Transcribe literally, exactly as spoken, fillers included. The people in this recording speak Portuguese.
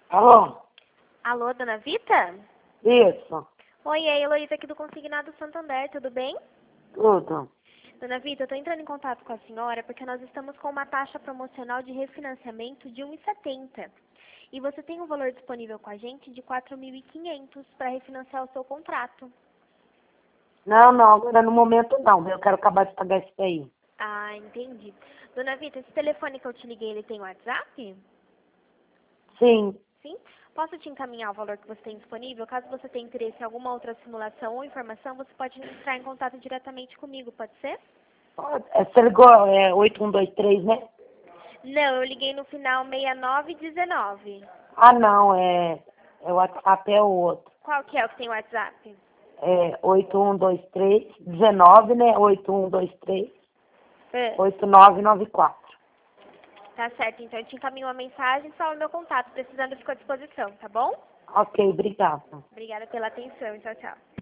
Alô? Alô, dona Vita? Isso. Oi, é a Heloísa aqui do Consignado Santander, tudo bem? Tudo. Dona Vita, eu estou entrando em contato com a senhora porque nós estamos com uma taxa promocional de refinanciamento de um vírgula setenta. E você tem um valor disponível com a gente de quatro mil e quinhentos para refinanciar o seu contrato. Não, não, agora no momento não. Eu quero acabar de pagar isso aí. Ah, entendi. Dona Vita, esse telefone que eu te liguei, ele tem WhatsApp? Sim. Sim? Posso te encaminhar o valor que você tem disponível? Caso você tenha interesse em alguma outra simulação ou informação, você pode entrar em contato diretamente comigo, pode ser? Pode. É, você ligou, é oito um dois três, né? Não, eu liguei no final sessenta e nove dezenove. Ah, não, é, é o WhatsApp é o outro. Qual que é o que tem WhatsApp? É oito um dois três, dezenove, né? oito um dois três, É. oito nove nove quatro. Tá certo, então eu te encaminho uma mensagem, só o meu contato, precisando fico à disposição, tá bom? Ok, obrigada. Obrigada pela atenção, tchau, tchau.